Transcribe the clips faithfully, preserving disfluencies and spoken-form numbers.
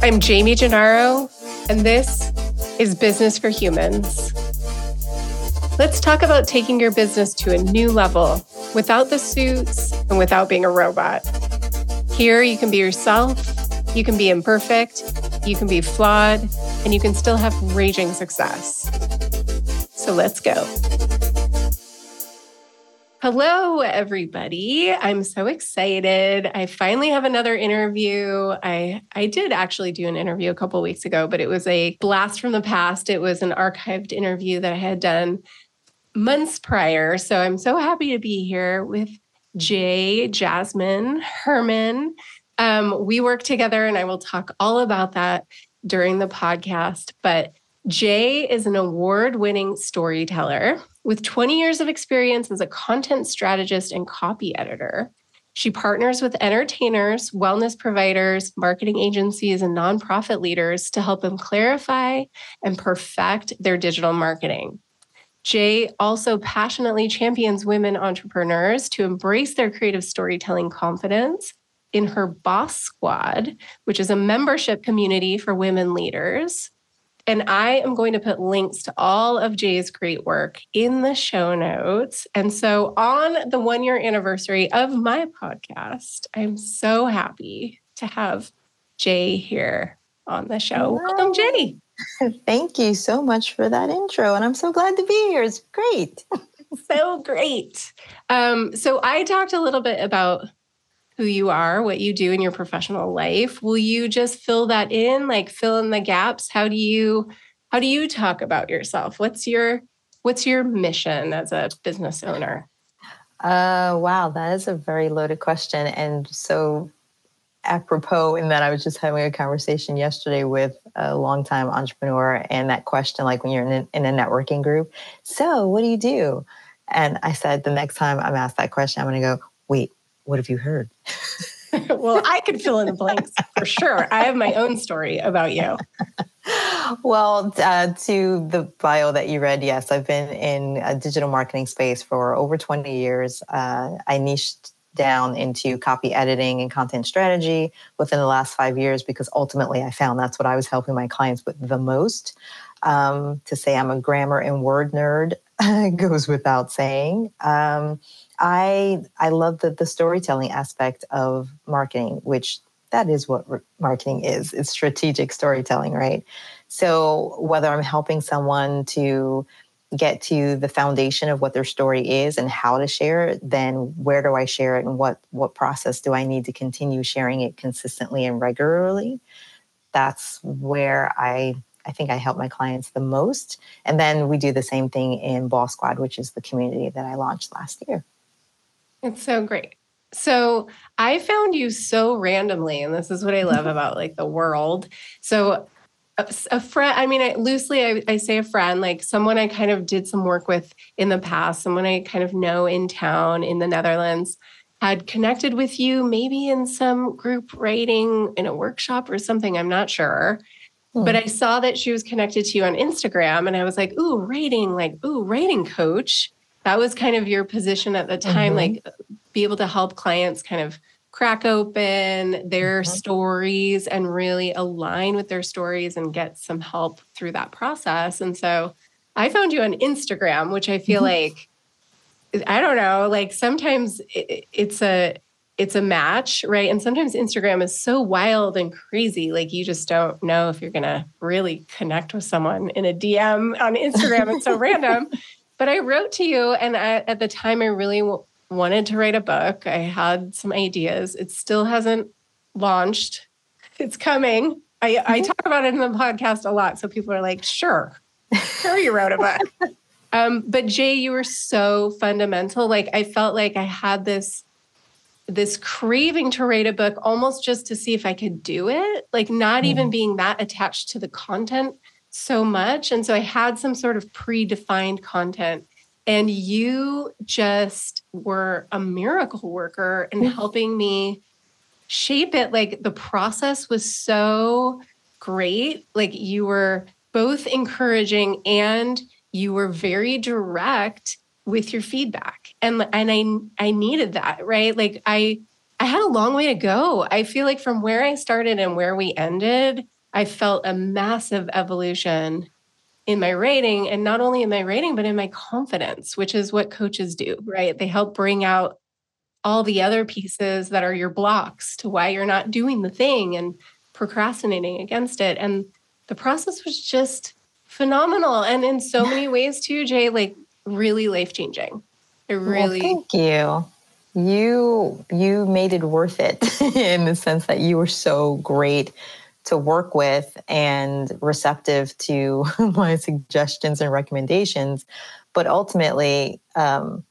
I'm Jamie Gennaro, and this is Business for Humans. Let's talk about taking your business to a new level without the suits and without being a robot. Here, you can be yourself, you can be imperfect, you can be flawed, and you can still have raging success. So let's go. Hello, everybody. I'm so excited. I finally have another interview. I, I did actually do an interview a couple of weeks ago, but it was a blast from the past. It was an archived interview that I had done months prior. So I'm so happy to be here with Jay, Jasmine, Herman. Um, we work together, and I will talk all about that during the podcast. But Jay is an award-winning storyteller with twenty years of experience as a content strategist and copy editor. She partners with entertainers, wellness providers, marketing agencies, and nonprofit leaders to help them clarify and perfect their digital marketing. Jay also passionately champions women entrepreneurs to embrace their creative storytelling confidence in her Boss Squad, which is a membership community for women leaders. And I am going to put links to all of Jay's great work in the show notes. And so on the one-year anniversary of my podcast, I'm so happy to have Jay here on the show. Wow. Welcome, Jay. Thank you so much for that intro. And I'm so glad to be here. It's great. So great. Um, so I talked a little bit about who you are, what you do in your professional life. Will you just fill that in, like fill in the gaps? How do you, how do you talk about yourself? What's your, what's your mission as a business owner? Uh, wow, that is a very loaded question. And so apropos in that I was just having a conversation yesterday with a longtime entrepreneur, and that question, like when you're in a, in a networking group, so what do you do? And I said, the next time I'm asked that question, I'm going to go, wait, what have you heard? Well, I could fill in the blanks for sure. I have my own story about you. Well, uh, to the bio that you read, yes, I've been in a digital marketing space for over twenty years. Uh, I niched down into copy editing and content strategy within the last five years because ultimately I found that's what I was helping my clients with the most. Um, to say I'm a grammar and word nerd goes without saying. Um, I I love the, the storytelling aspect of marketing, which that is what re- marketing is. It's strategic storytelling, right? So whether I'm helping someone to get to the foundation of what their story is and how to share it, then where do I share it and what, what process do I need to continue sharing it consistently and regularly? That's where I I think I help my clients the most. And then we do the same thing in Boss Squad, which is the community that I launched last year. It's so great. So I found you so randomly, and this is what I love about like the world. So a, a friend, I mean, I, loosely I, I say a friend, like someone I kind of did some work with in the past, someone I kind of know in town in the Netherlands, had connected with you maybe in some group writing in a workshop or something, I'm not sure. Hmm. But I saw that she was connected to you on Instagram, and I was like, ooh, writing, like, ooh, writing coach. That was kind of your position at the time, mm-hmm. like be able to help clients kind of crack open their mm-hmm. stories and really align with their stories and get some help through that process. And so I found you on Instagram, which I feel mm-hmm. like, I don't know, like sometimes it, it's a, it's a match, right? And sometimes Instagram is so wild and crazy. Like you just don't know if you're going to really connect with someone in a D M on Instagram. It's so random. But I wrote to you, and I, at the time I really w- wanted to write a book. I had some ideas. It still hasn't launched. It's coming. I, mm-hmm. I talk about it in the podcast a lot. So people are like, sure, sure you wrote a book. um, but Jay, you were so fundamental. Like I felt like I had this, this craving to write a book almost just to see if I could do it. Like not mm-hmm. even being that attached to the content so much. And so I had some sort of predefined content, and you just were a miracle worker in helping me shape it. Like the process was so great. Like you were both encouraging and you were very direct with your feedback. And, and I, I needed that, right? Like I, I had a long way to go. I feel like from where I started and where we ended, I felt a massive evolution in my rating, and not only in my rating, but in my confidence, which is what coaches do, right? They help bring out all the other pieces that are your blocks to why you're not doing the thing and procrastinating against it. And the process was just phenomenal. And in so many ways too, Jay, like really life-changing. It Well, really, thank you. You you made it worth it in the sense that you were so great to work with and receptive to my suggestions and recommendations. But ultimately, um,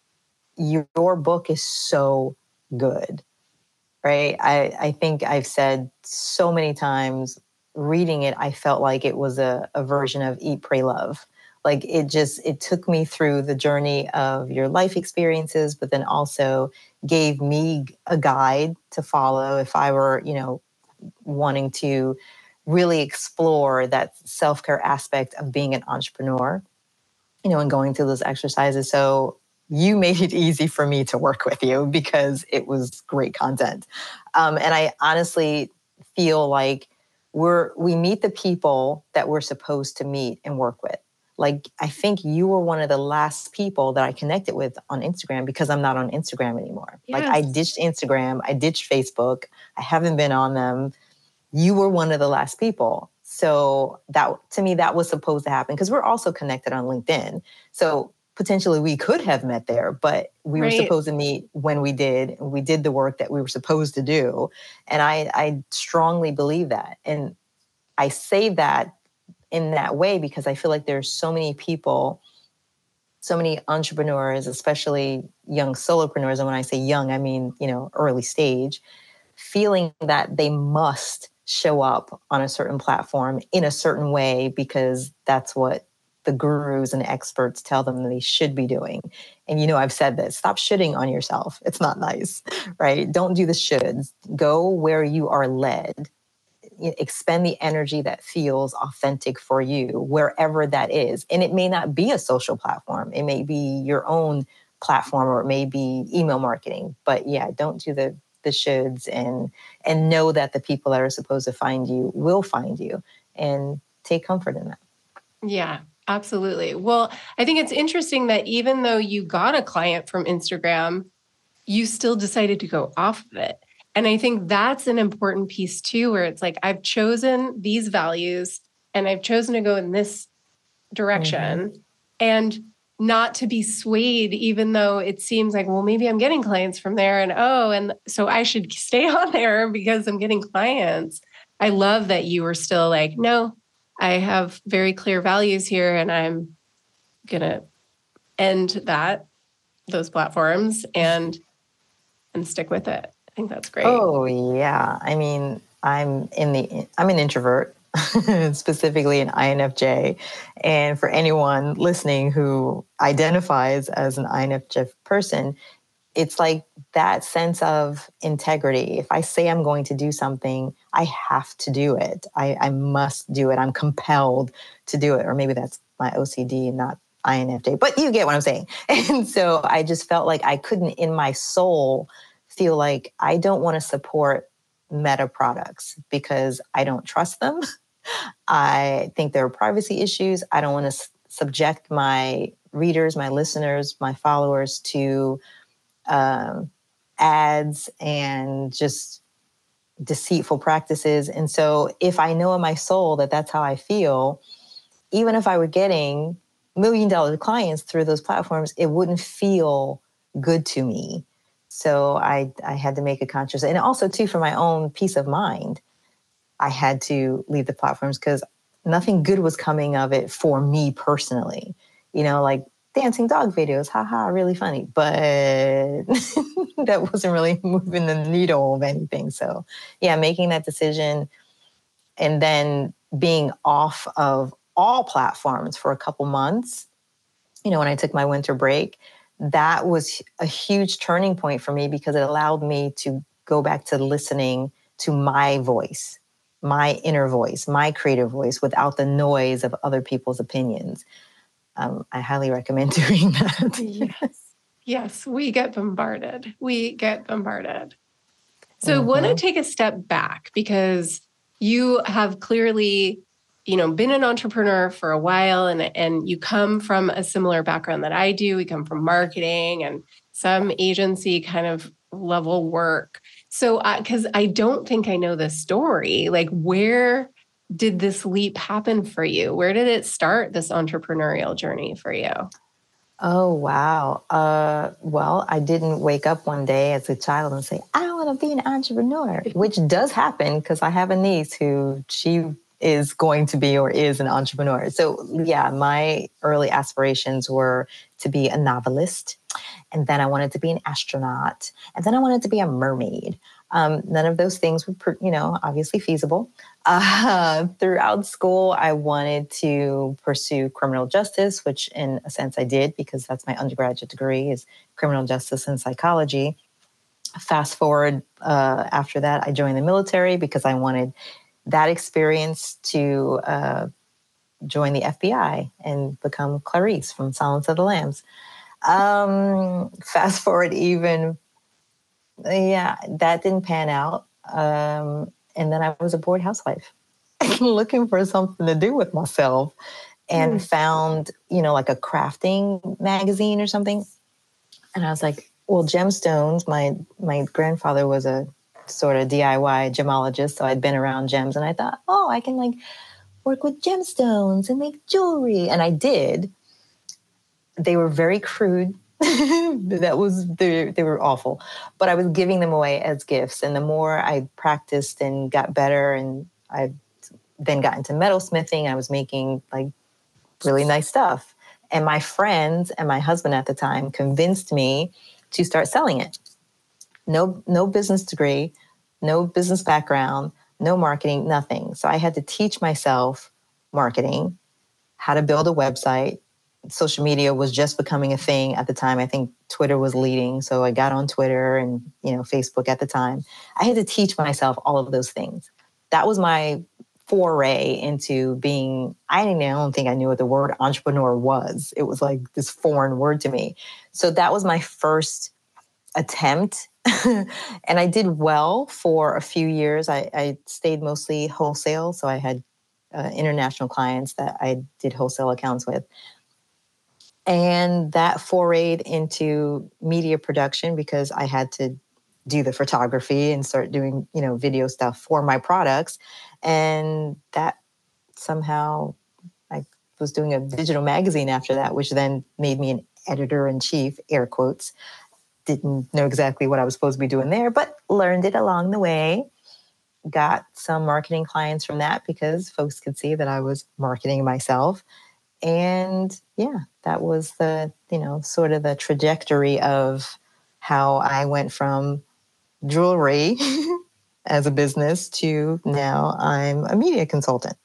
your book is so good, right? I, I think I've said so many times reading it, I felt like it was a, a version of Eat, Pray, Love. Like it just, it took me through the journey of your life experiences, but then also gave me a guide to follow if I were, you know, wanting to really explore that self-care aspect of being an entrepreneur, you know, and going through those exercises. So you made it easy for me to work with you because it was great content. Um, and I honestly feel like we're, we meet the people that we're supposed to meet and work with. Like, I think you were one of the last people that I connected with on Instagram because I'm not on Instagram anymore. yes. Like I ditched Instagram, I ditched Facebook. I haven't been on them. You were one of the last people. So that, to me, that was supposed to happen because we're also connected on LinkedIn. So potentially we could have met there, but we right. were supposed to meet when we did. And we did the work that we were supposed to do. And I, I strongly believe that. And I say that in that way because I feel like there's so many people, so many entrepreneurs, especially young solopreneurs. And when I say young, I mean, you know, early stage, feeling that they must show up on a certain platform in a certain way because that's what the gurus and experts tell them they should be doing. And, you know, I've said this, stop shitting on yourself. It's not nice, right? Don't do the shoulds. Go where you are led. Expend the energy that feels authentic for you, wherever that is. And it may not be a social platform. It may be your own platform, or it may be email marketing. But yeah, don't do the the shoulds, and and know that the people that are supposed to find you will find you, and take comfort in that. Yeah, absolutely. Well, I think it's interesting that even though you got a client from Instagram, you still decided to go off of it. And I think that's an important piece too, where it's like, I've chosen these values and I've chosen to go in this direction, mm-hmm. and not to be swayed, even though it seems like, well, maybe I'm getting clients from there, and oh, and so I should stay on there because I'm getting clients. I love that you were still like, no, I have very clear values here, and I'm gonna end that, those platforms, and and stick with it. I think that's great. Oh yeah. I mean, I'm in the I'm an introvert. Specifically an I N F J. And for anyone listening who identifies as an I N F J person, it's like that sense of integrity. If I say I'm going to do something, I have to do it. I, I must do it. I'm compelled to do it. Or maybe that's my O C D and not I N F J, but you get what I'm saying. And so I just felt like I couldn't in my soul feel like I don't want to support Meta products because I don't trust them. I think there are privacy issues. I don't want to s- subject my readers, my listeners, my followers to um, ads and just deceitful practices. And so if I know in my soul that that's how I feel, even if I were getting million dollar clients through those platforms, it wouldn't feel good to me. So I, I had to make a conscious, and also too, for my own peace of mind, I had to leave the platforms because nothing good was coming of it for me personally. You know, like dancing dog videos, haha, really funny. But that wasn't really moving the needle of anything. So yeah, making that decision and then being off of all platforms for a couple months, you know, when I took my winter break, that was a huge turning point for me because it allowed me to go back to listening to my voice, my inner voice, my creative voice without the noise of other people's opinions. Um, I highly recommend doing that. Yes. Yes, we get bombarded. We get bombarded. So I want to Mm-hmm. take a step back because you have clearly, you know, been an entrepreneur for a while, and, and you come from a similar background that I do. We come from marketing and some agency kind of level work. So, because I, I don't think I know the story, like where did this leap happen for you? Where did it start, this entrepreneurial journey for you? Oh, wow. Uh, well, I didn't wake up one day as a child and say, I want to be an entrepreneur, which does happen because I have a niece who she is going to be or is an entrepreneur. So, yeah, my early aspirations were to be a novelist. And then I wanted to be an astronaut. And then I wanted to be a mermaid. Um, none of those things were, you know, obviously feasible. Uh, throughout school, I wanted to pursue criminal justice, which in a sense I did because that's my undergraduate degree is criminal justice and psychology. Fast forward uh, after that, I joined the military because I wanted that experience to uh, join the F B I and become Clarice from Silence of the Lambs. Um, fast forward even, yeah, that didn't pan out. Um, and then I was a bored housewife looking for something to do with myself and mm. found, you know, like a crafting magazine or something. And I was like, well, gemstones, my, my grandfather was a sort of D I Y gemologist. So I'd been around gems and I thought, oh, I can like work with gemstones and make jewelry. And I did. They were very crude. that was they, they were awful, but I was giving them away as gifts. And the more I practiced and got better, and I then got into metalsmithing, I was making like really nice stuff. And my friends and my husband at the time convinced me to start selling it. No, no business degree, no business background, no marketing, nothing. So I had to teach myself marketing, how to build a website. Social media was just becoming a thing at the time. I think Twitter was leading. So I got on Twitter and, you know, Facebook at the time. I had to teach myself all of those things. That was my foray into being, I didn't I don't think I knew what the word entrepreneur was. It was like this foreign word to me. So that was my first attempt. And I did well for a few years. I, I stayed mostly wholesale. So I had uh, international clients that I did wholesale accounts with. And that forayed into media production because I had to do the photography and start doing, you know, video stuff for my products. And that somehow I was doing a digital magazine after that, which then made me an editor-in-chief, air quotes. Didn't know exactly what I was supposed to be doing there, but learned it along the way. Got some marketing clients from that because folks could see that I was marketing myself. And yeah, that was the, you know, sort of the trajectory of how I went from jewelry as a business to now I'm a media consultant.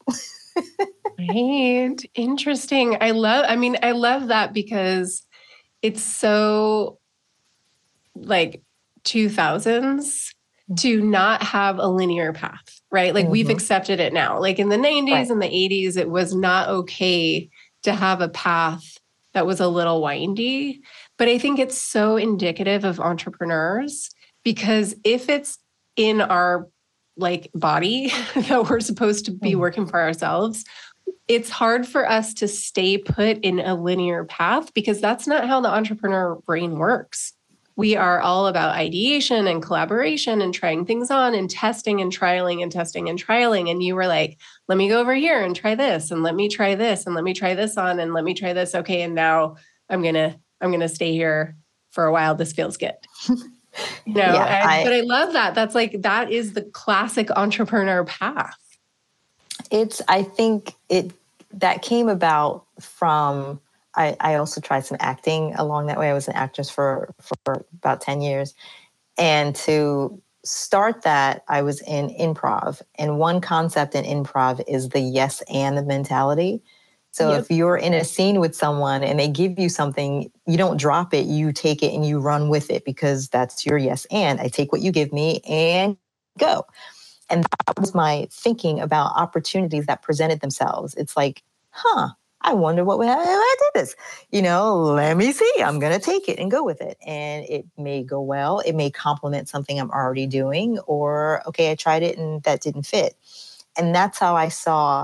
Right. Interesting. I love, I mean, I love that because it's so like two thousands to not have a linear path, right? Like mm-hmm. we've accepted it now. Like in the nineties right. and the eighties, it was not okay to have a path that was a little windy. But I think it's so indicative of entrepreneurs because if it's in our like body that we're supposed to be working for ourselves, it's hard for us to stay put in a linear path because that's not how the entrepreneur brain works. We are all about ideation and collaboration and trying things on and testing and trialing and testing and trialing. And you were like, let me go over here and try this and let me try this and let me try this on and let me try this. Okay. And now I'm going to, I'm going to stay here for a while. This feels good. You know, yeah, I, I, but I love that. That's like, that is the classic entrepreneur path. It's, I think it, that came about from, I, I also tried some acting along that way. I was an actress for, for about ten years. And to start that, I was in improv. And one concept in improv is the yes and mentality. So yep. if you're in a scene with someone and they give you something, you don't drop it, you take it and you run with it because that's your yes and. I take what you give me and go. And that was my thinking about opportunities that presented themselves. It's like, huh, I wonder what would happen if I did this. You know, let me see. I'm going to take it and go with it. And it may go well. It may complement something I'm already doing, or, okay, I tried it and that didn't fit. And that's how I saw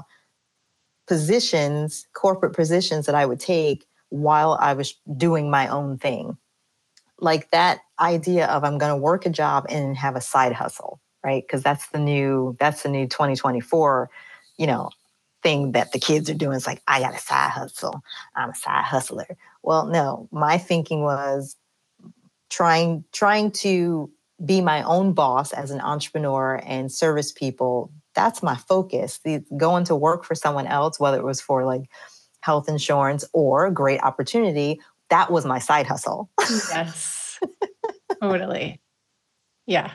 positions, corporate positions that I would take while I was doing my own thing. Like that idea of I'm going to work a job and have a side hustle, right? Because that's the new, that's the new twenty twenty-four, you know, thing that the kids are doing. It's like, I got a side hustle. I'm a side hustler. Well, no, my thinking was trying, trying to be my own boss as an entrepreneur and service people. That's my focus. The, going to work for someone else, whether it was for like health insurance or a great opportunity, that was my side hustle. Yes, totally. Yeah.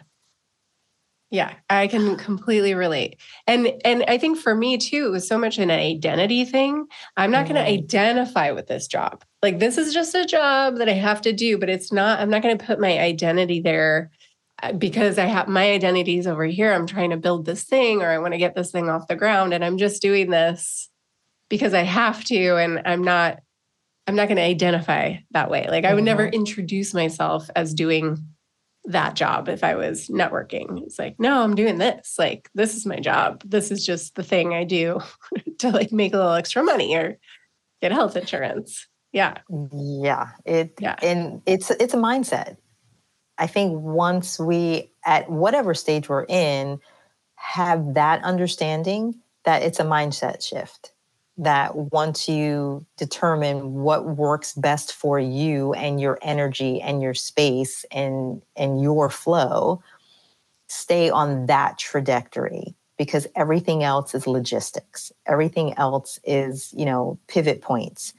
Yeah, I can completely relate. And and I think for me too, it was so much an identity thing. I'm not mm. going to identify with this job. Like, this is just a job that I have to do, but it's not, I'm not going to put my identity there because I have my identities over here. I'm trying to build this thing, or I want to get this thing off the ground, and I'm just doing this because I have to, and I'm not I'm not going to identify that way. Like, I would mm-hmm. never introduce myself as doing that job if I was networking. It's like, no, I'm doing this. Like, this is my job. This is just the thing I do to like make a little extra money or get health insurance. Yeah. Yeah. It, yeah. And it's, it's a mindset. I think once we, at whatever stage we're in, have that understanding that it's a mindset shift, that once you determine what works best for you and your energy and your space and, and your flow, stay on that trajectory, because everything else is logistics. Everything else is, you know, pivot points.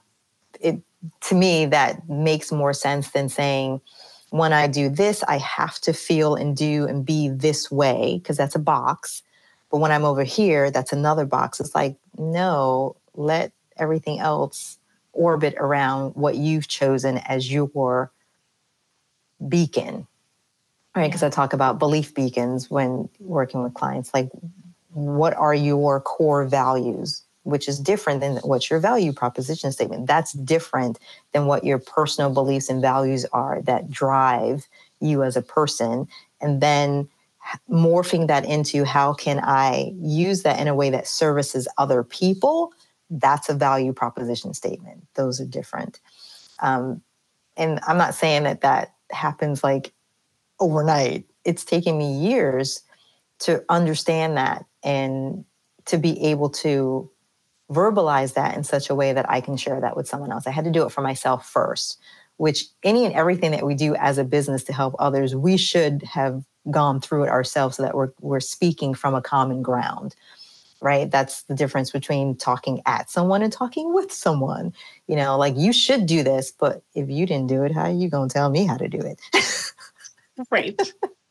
It, to me, that makes more sense than saying, when I do this, I have to feel and do and be this way, because that's a box. But when I'm over here, that's another box. It's like, no, let everything else orbit around what you've chosen as your beacon, right? Because yeah. I talk about belief beacons when working with clients. Like, what are your core values? Which is different than what's your value proposition statement. That's different than what your personal beliefs and values are that drive you as a person. And then morphing that into, how can I use that in a way that services other people? That's a value proposition statement. Those are different. Um, and I'm not saying that that happens like overnight. It's taken me years to understand that and to be able to verbalize that in such a way that I can share that with someone else. I had to do it for myself first, which any and everything that we do as a business to help others, we should have gone through it ourselves so that we're we're speaking from a common ground, right? That's the difference between talking at someone and talking with someone. You know, like, you should do this, but if you didn't do it, how are you going to tell me how to do it? Right.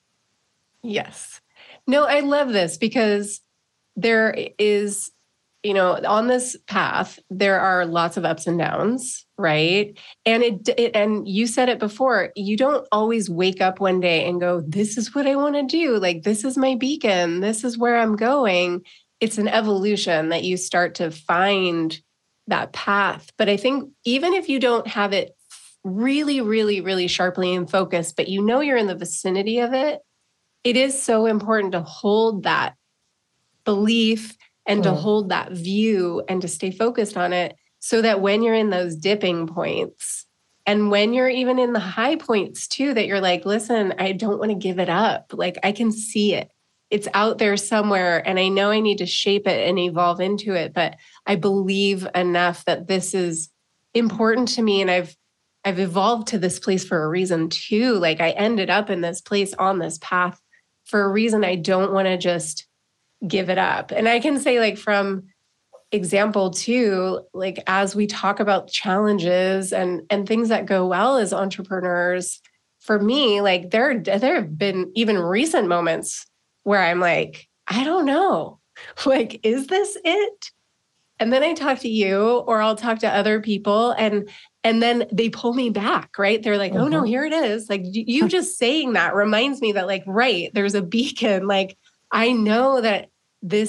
Yes. No, I love this, because there is, you know, on this path, there are lots of ups and downs, right? And it, it, and you said it before, you don't always wake up one day and go, this is what I want to do. Like, this is my beacon. This is where I'm going. It's an evolution that you start to find that path. But I think even if you don't have it really, really, really sharply in focus, but you know you're in the vicinity of it, it is so important to hold that belief and to mm. hold that view and to stay focused on it, so that when you're in those dipping points, and when you're even in the high points too, that you're like, listen, I don't want to give it up. Like, I can see it. It's out there somewhere, and I know I need to shape it and evolve into it, but I believe enough that this is important to me, and I've I've evolved to this place for a reason too. Like, I ended up in this place on this path for a reason. I don't want to just give it up. And I can say, like, from example too, like, as we talk about challenges and, and things that go well as entrepreneurs, for me, like, there, there have been even recent moments where I'm like, I don't know, like, is this it? And then I talk to you, or I'll talk to other people, and and then they pull me back, right? They're like, mm-hmm. oh no, here it is. Like, you just saying that reminds me that, like, right, there's a beacon. Like, I know that this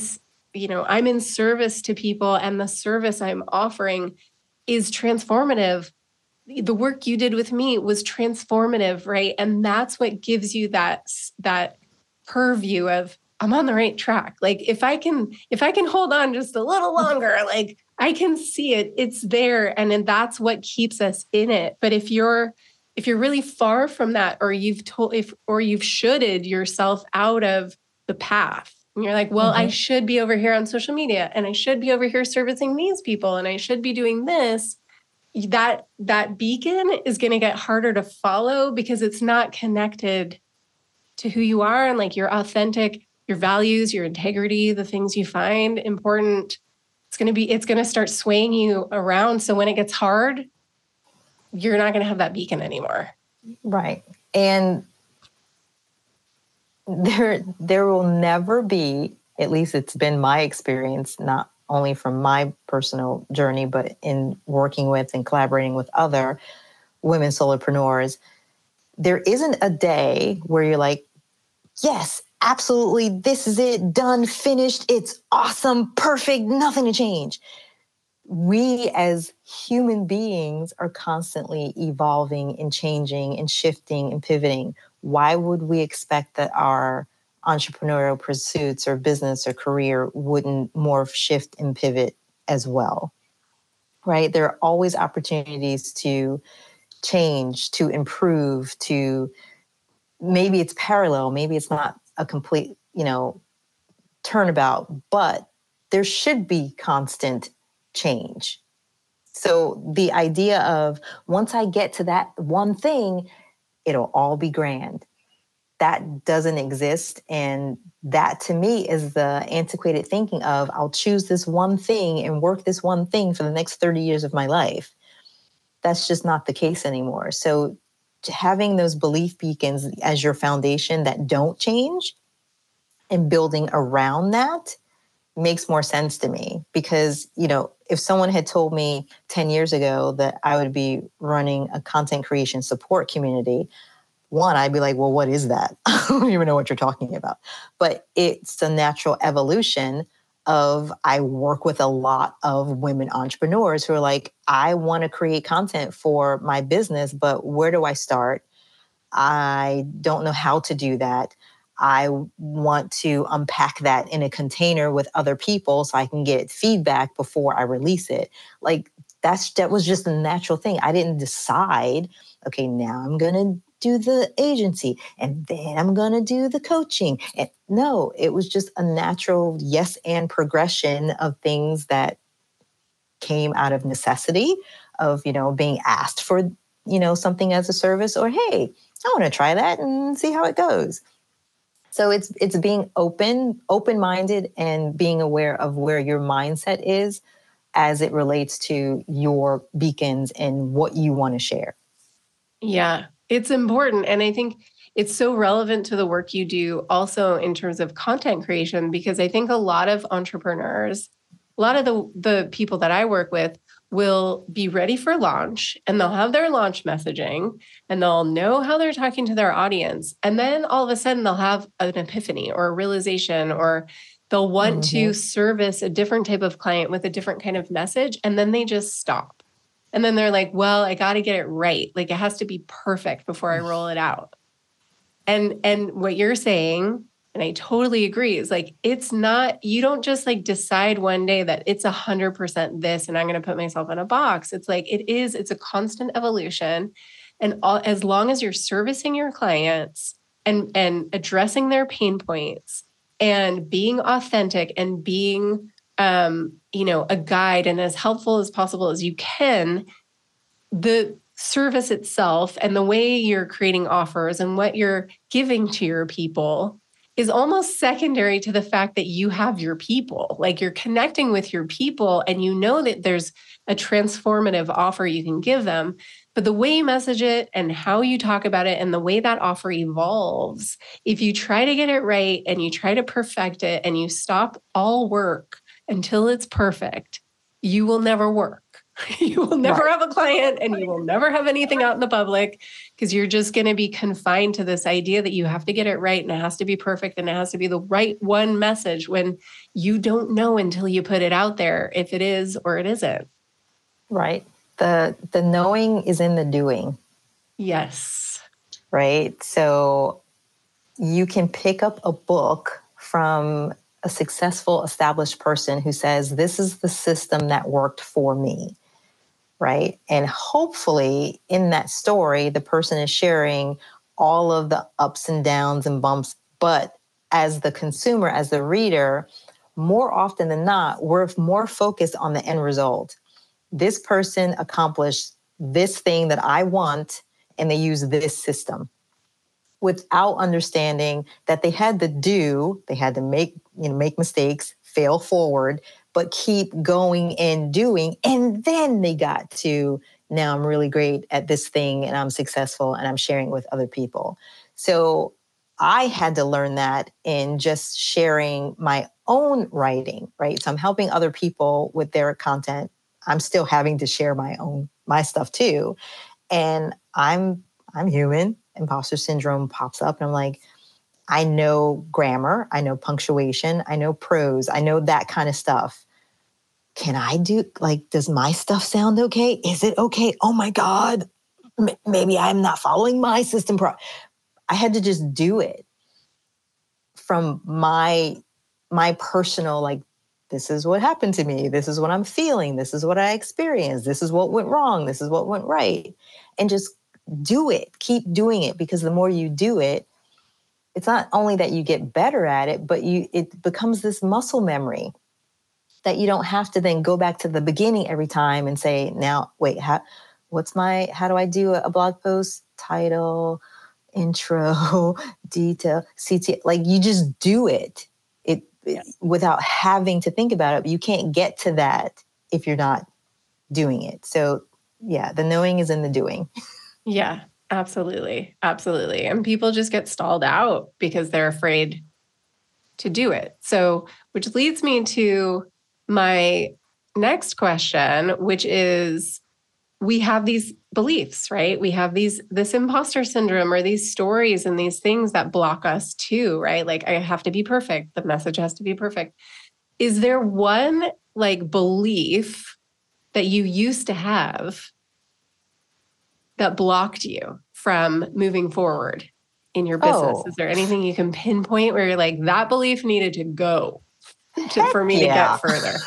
you know, I'm in service to people and the service I'm offering is transformative. The work you did with me was transformative, right? And that's what gives you that, that purview of I'm on the right track. Like if I can, if I can hold on just a little longer, like I can see it, it's there. And then that's what keeps us in it. But if you're, if you're really far from that, or you've told, if, or you've shoulded yourself out of the path, and you're like, well, mm-hmm. I should be over here on social media and I should be over here servicing these people and I should be doing this. That, that beacon is going to get harder to follow because it's not connected to who you are and like your authentic, your values, your integrity, the things you find important. It's going to be, it's going to start swaying you around. So when it gets hard, you're not going to have that beacon anymore. Right. And there, there will never be, at least it's been my experience, not only from my personal journey, but in working with and collaborating with other women solopreneurs, there isn't a day where you're like, yes, absolutely, this is it, done, finished, it's awesome, perfect, nothing to change. We as human beings are constantly evolving and changing and shifting and pivoting. Why would we expect that our entrepreneurial pursuits or business or career wouldn't morph, shift, and pivot as well? Right? There are always opportunities to change, to improve, to maybe it's parallel, maybe it's not a complete, you know, turnabout, but there should be constant change. So the idea of once I get to that one thing, it'll all be grand. That doesn't exist. And that to me is the antiquated thinking of I'll choose this one thing and work this one thing for the next thirty years of my life. That's just not the case anymore. So having those belief beacons as your foundation that don't change and building around that makes more sense to me. Because, you know, if someone had told me ten years ago that I would be running a content creation support community, one, I'd be like, well, what is that? I don't even know what you're talking about. But it's a natural evolution of I work with a lot of women entrepreneurs who are like, I want to create content for my business, but where do I start? I don't know how to do that. I want to unpack that in a container with other people so I can get feedback before I release it. Like that's, that was just a natural thing. I didn't decide, okay, now I'm going to do the agency and then I'm going to do the coaching. And no, it was just a natural yes and progression of things that came out of necessity of, you know, being asked for, you know, something as a service or, hey, I want to try that and see how it goes. So it's it's being open, open-minded and being aware of where your mindset is as it relates to your beacons and what you want to share. Yeah, it's important. And I think it's so relevant to the work you do also in terms of content creation, because I think a lot of entrepreneurs, a lot of the, the people that I work with will be ready for launch and they'll have their launch messaging and they'll know how they're talking to their audience. And then all of a sudden they'll have an epiphany or a realization, or they'll want mm-hmm. to service a different type of client with a different kind of message. And then they just stop. And then they're like, well, I got to get it right. Like it has to be perfect before I roll it out. And, and what you're saying, and I totally agree, is like, it's not, you don't just like decide one day that it's a hundred percent this, and I'm going to put myself in a box. It's like, it is, it's a constant evolution. And all, as long as you're servicing your clients and, and addressing their pain points and being authentic and being, um, you know, a guide and as helpful as possible as you can, the service itself and the way you're creating offers and what you're giving to your people is almost secondary to the fact that you have your people. Like you're connecting with your people and you know that there's a transformative offer you can give them. But the way you message it and how you talk about it and the way that offer evolves, if you try to get it right and you try to perfect it and you stop all work until it's perfect, you will never work. You will never Right. have a client and you will never have anything out in the public because you're just going to be confined to this idea that you have to get it right and it has to be perfect and it has to be the right one message when you don't know until you put it out there if it is or it isn't. Right. The the knowing is in the doing. Yes. Right. So you can pick up a book from a successful established person who says, this is the system that worked for me. Right. And hopefully in that story, the person is sharing all of the ups and downs and bumps. But as the consumer, as the reader, more often than not, we're more focused on the end result. This person accomplished this thing that I want, and they use this system without understanding that they had to do, they had to make, you know, make mistakes, fail forward, but keep going and doing. And then they got to, now I'm really great at this thing and I'm successful and I'm sharing with other people. So I had to learn that in just sharing my own writing, right? So I'm helping other people with their content. I'm still having to share my own, my stuff too. And I'm, I'm human. Imposter syndrome pops up and I'm like, I know grammar, I know punctuation, I know prose, I know that kind of stuff. Can I do, like, does my stuff sound okay? Is it okay? Oh my God, M- maybe I'm not following my system. Pro- I had to just do it from my, my personal, like, this is what happened to me. This is what I'm feeling. This is what I experienced. This is what went wrong. This is what went right. And just do it. Keep doing it, because the more you do it, it's not only that you get better at it, but you it becomes this muscle memory that you don't have to then go back to the beginning every time and say, now, wait, how, what's my, how do I do a blog post? Title, intro, detail, C T, like you just do it. It, it without having to think about it. But you can't get to that if you're not doing it. So yeah, the knowing is in the doing. Yeah, absolutely. Absolutely. And people just get stalled out because they're afraid to do it. So, which leads me to my next question, which is we have these beliefs, right? We have these, this imposter syndrome or these stories and these things that block us too, right? Like, I have to be perfect. The message has to be perfect. Is there one like belief that you used to have that blocked you from moving forward in your business? Oh, Is there anything you can pinpoint where you're like, that belief needed to go to, heck for me to yeah. get further?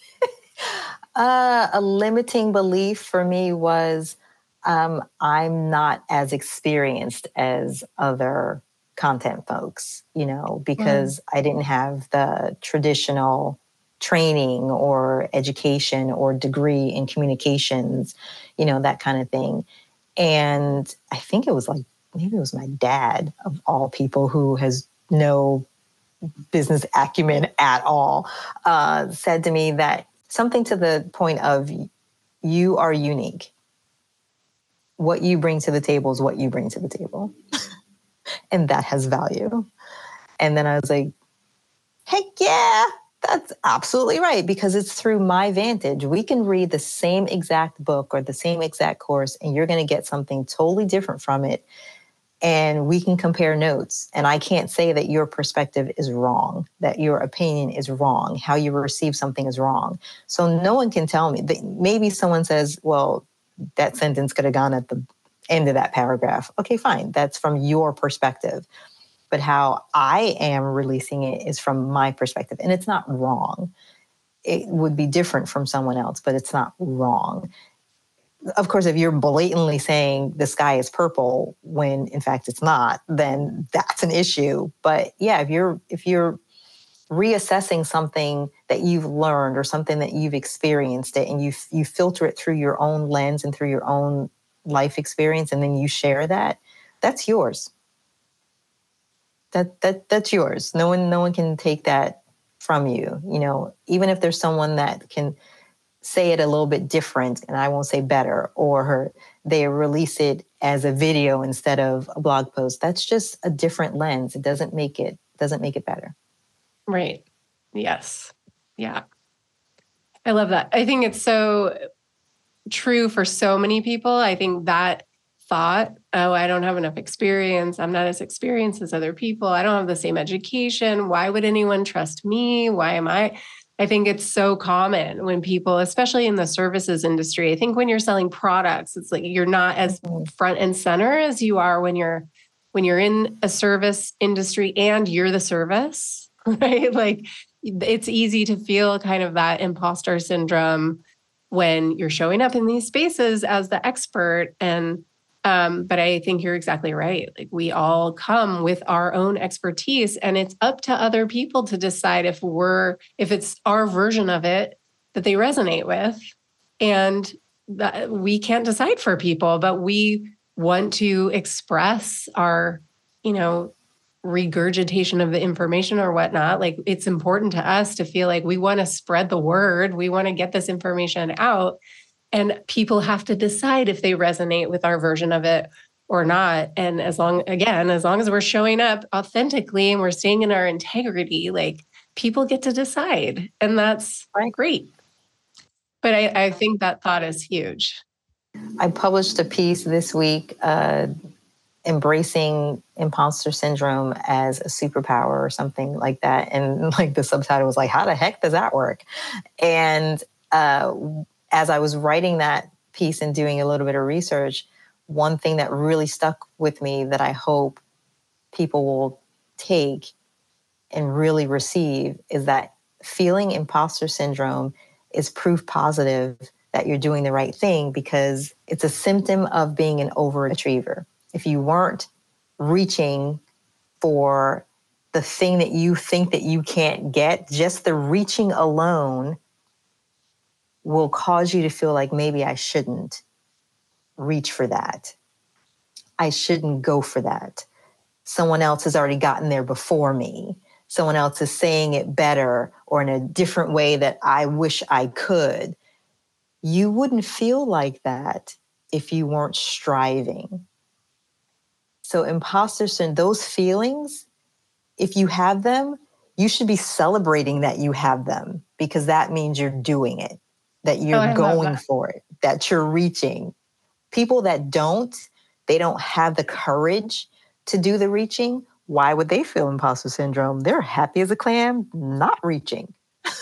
Uh, a limiting belief for me was um, I'm not as experienced as other content folks, you know, Mm. because I didn't have the traditional training or education or degree in communications, you know, that kind of thing. And I think it was like, maybe it was my dad of all people who has no business acumen at all, uh, said to me that something to the point of, you are unique. What you bring to the table is what you bring to the table. And that has value. And then I was like, heck yeah, that's absolutely right. Because it's through my vantage. We can read the same exact book or the same exact course, and you're going to get something totally different from it. And we can compare notes. And I can't say that your perspective is wrong, that your opinion is wrong, how you receive something is wrong. So no one can tell me that. Maybe someone says, well, that sentence could have gone at the end of that paragraph. Okay, fine. That's from your perspective. But how I am releasing it is from my perspective. And it's not wrong. It would be different from someone else, but it's not wrong. Of course, if you're blatantly saying the sky is purple when in fact it's not, then that's an issue. But yeah, if you're if you're reassessing something that you've learned or something that you've experienced it, and you you filter it through your own lens and through your own life experience, and then you share that, that's yours. That that that's yours. No one no one can take that from you. You know, even if there's someone that can say it a little bit different, and I won't say better, or her, they release it as a video instead of a blog post. That's just a different lens. It doesn't make it doesn't make it better. Right. Yes. Yeah. I love that. I think it's so true for so many people. I think that thought, oh, I don't have enough experience. I'm not as experienced as other people. I don't have the same education. Why would anyone trust me? Why am I? I think it's so common when people, especially in the services industry, I think when you're selling products, it's like you're not as Mhm. front and center as you are when you're when you're in a service industry and you're the service, right? Like it's easy to feel kind of that imposter syndrome when you're showing up in these spaces as the expert. And um, but I think you're exactly right. Like we all come with our own expertise, and it's up to other people to decide if we're if it's our version of it that they resonate with. And that we can't decide for people, but we want to express our, you know, regurgitation of the information or whatnot. Like it's important to us to feel like we want to spread the word. We want to get this information out. And people have to decide if they resonate with our version of it or not. And as long, again, as long as we're showing up authentically and we're staying in our integrity, like people get to decide. And that's Right. great. But I, I think that thought is huge. I published a piece this week uh, embracing imposter syndrome as a superpower or something like that. And like the subtitle was like, how the heck does that work? And uh, as I was writing that piece and doing a little bit of research, one thing that really stuck with me that I hope people will take and really receive is that feeling imposter syndrome is proof positive that you're doing the right thing, because it's a symptom of being an overachiever. If you weren't reaching for the thing that you think that you can't get, just the reaching alone will cause you to feel like maybe I shouldn't reach for that. I shouldn't go for that. Someone else has already gotten there before me. Someone else is saying it better or in a different way that I wish I could. You wouldn't feel like that if you weren't striving. So imposter syndrome, those feelings, if you have them, you should be celebrating that you have them, because that means you're doing it, that you're Oh, I love going that. for it, that you're reaching. People that don't, they don't have the courage to do the reaching. Why would they feel imposter syndrome? They're happy as a clam, not reaching.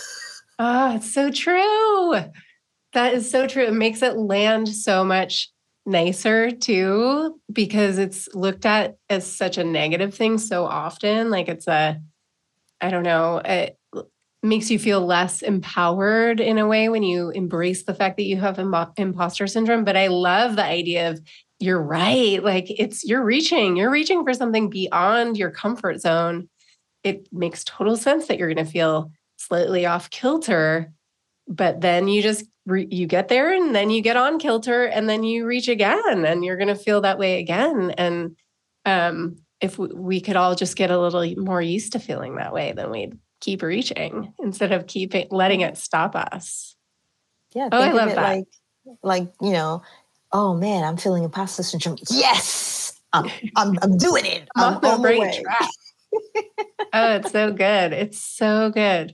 Oh, it's so true. That is so true. It makes it land so much nicer too, because it's looked at as such a negative thing so often. Like it's a, I don't know, it makes you feel less empowered in a way when you embrace the fact that you have Im- imposter syndrome. But I love the idea of you're right. Like it's, you're reaching, you're reaching for something beyond your comfort zone. It makes total sense that you're going to feel slightly off kilter, but then you just re- you get there and then you get on kilter and then you reach again and you're going to feel that way again. And um, if we, we could all just get a little more used to feeling that way, then we'd keep reaching instead of keeping letting it stop us. Yeah, Oh, I think of love it that. like, like you know, oh man, I'm feeling imposter syndrome. Yes, I'm, I'm, I'm doing it. I'm I'm on the on the right way. track. Oh, it's so good. It's so good.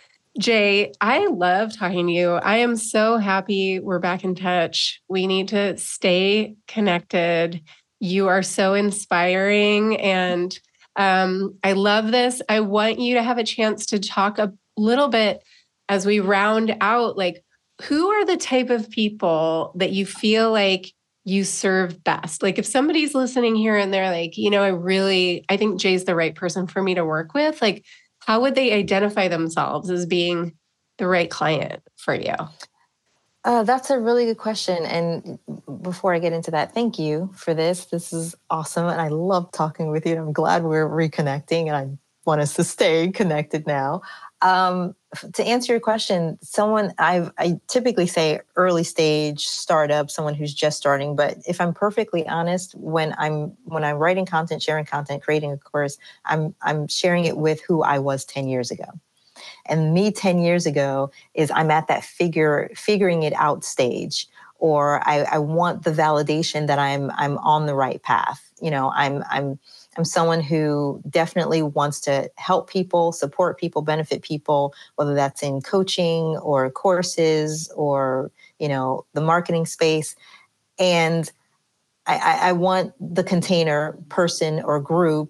Jay, I love talking to you. I am so happy we're back in touch. We need to stay connected. You are so inspiring, and um, I love this. I want you to have a chance to talk a little bit as we round out, like, who are the type of people that you feel like you serve best? Like if somebody's listening here and they're like, you know, I really, I think Jay's the right person for me to work with. Like, how would they identify themselves as being the right client for you? Uh, that's a really good question. And before I get into that, thank you for this. This is awesome. And I love talking with you. I'm glad we're reconnecting, and I want us to stay connected now. Um, to answer your question, someone I've, I typically say early stage startup, someone who's just starting. But if I'm perfectly honest, when I'm when I'm writing content, sharing content, creating a course, I'm I'm sharing it with who I was ten years ago. And me ten years ago is I'm at that figure, figuring it out stage, or I, I want the validation that I'm I'm on the right path. You know, I'm I'm I'm someone who definitely wants to help people, support people, benefit people, whether that's in coaching or courses or, you know, the marketing space. And I, I want the container person or group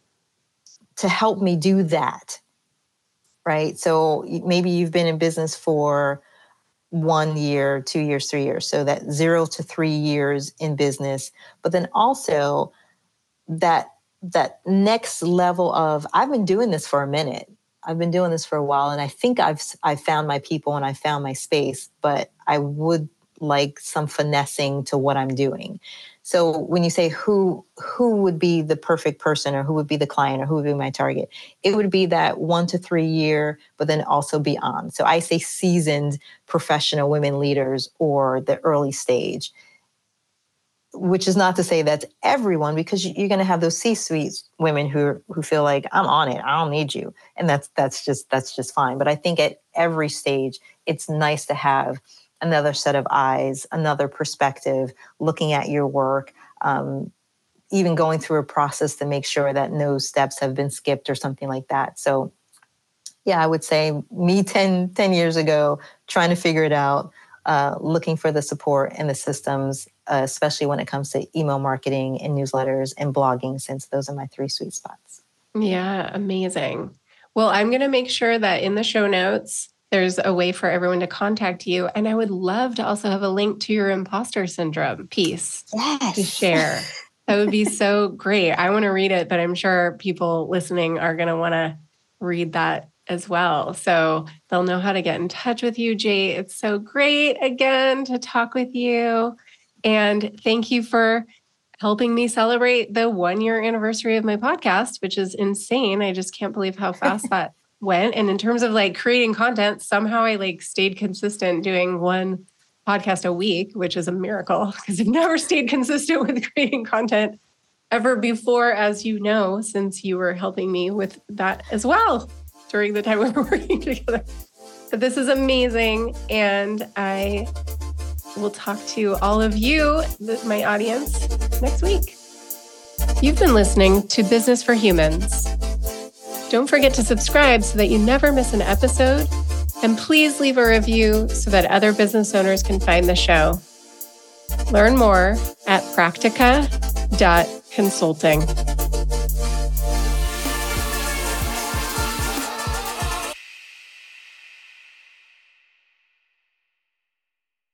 to help me do that, right? So maybe you've been in business for one year, two years, three years. So that zero to three years in business, but then also that that next level of, I've been doing this for a minute. I've been doing this for a while, and I think I've I've found my people and I found my space, but I would like some finessing to what I'm doing. So when you say who who would be the perfect person, or who would be the client, or who would be my target, it would be that one to three year, but then also beyond. So I say seasoned professional women leaders, or the early stage, which is not to say that's everyone, because you're going to have those C-suite women who who feel like, I'm on it, I don't need you, and that's that's just that's just fine. But I think at every stage, it's nice to have another set of eyes, another perspective, looking at your work, um, even going through a process to make sure that no steps have been skipped or something like that. So yeah, I would say me ten, ten years ago, trying to figure it out, uh, looking for the support and the systems, uh, especially when it comes to email marketing and newsletters and blogging, since those are my three sweet spots. Yeah, amazing. Well, I'm going to make sure that in the show notes, there's a way for everyone to contact you. And I would love to also have a link to your imposter syndrome piece yes. to share. That would be so great. I want to read it, but I'm sure people listening are going to want to read that as well. So they'll know how to get in touch with you, Jay. It's so great again to talk with you. And thank you for helping me celebrate the one year anniversary of my podcast, which is insane. I just can't believe how fast that went. And in terms of like creating content, somehow I like stayed consistent doing one podcast a week, which is a miracle because I've never stayed consistent with creating content ever before, as you know, since you were helping me with that as well during the time we were working together. But this is amazing. And I will talk to all of you, my audience, next week. You've been listening to Business for Humans. Don't forget to subscribe so that you never miss an episode. And please leave a review so that other business owners can find the show. Learn more at practica dot consulting.